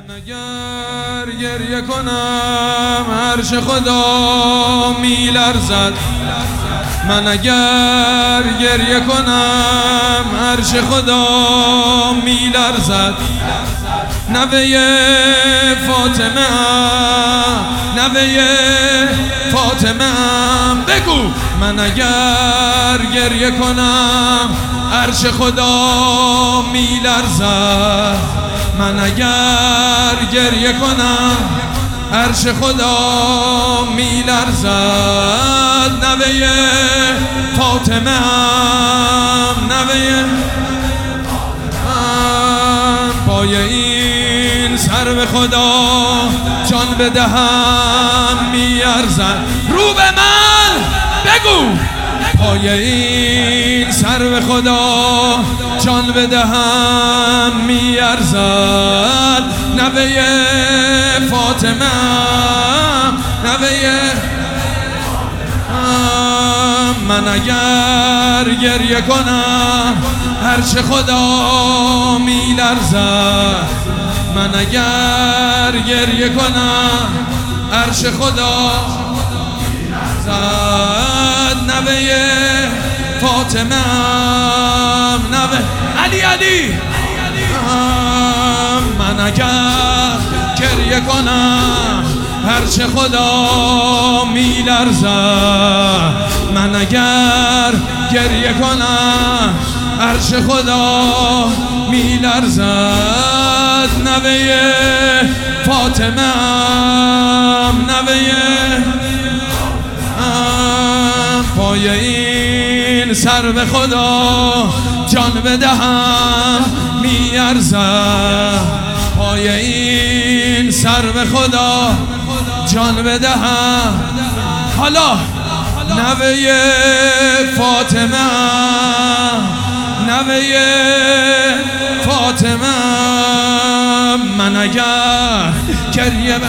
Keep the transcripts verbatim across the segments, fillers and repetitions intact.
من اگر گریه کنم عرش خدا می لرزد. من اگر گریه کنم عرش خدا می لرزد. نوه فاطمه ام، نوه فاطمه ام، بگو. من اگر گریه کنم عرش خدا می لرزد. من اگر گریه کنم عرش خدا می لرزد. نوه فاطمه ام، نوه ام، پای این سر به خدا جان بدهم می ارزد. رو به من بگو. پای این سر به خدا جان بدهم می ارزد. نوه فاطمه نوه من اگر گریه کنم عرش خدا می لرزد. من اگر گریه کنم عرش خدا می لرزد. نوه فاطمه نوه علی علی من اگر گریه کنم عرش خدا می لرزد. من اگر گریه کنم عرش خدا می لرزد. نوه فاطمه نوه پای این سر به خدا جان بدهم می ارزد. پای این سر به خدا جان بدهم. حالا نوه فاطمه نوه فاطمه من اگر گریه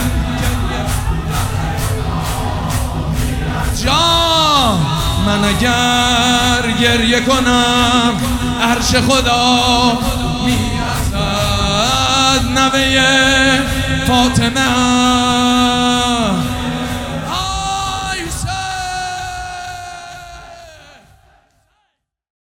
جان من اگر گریه کنم عرش خدا می ارزد. نوه فاطمه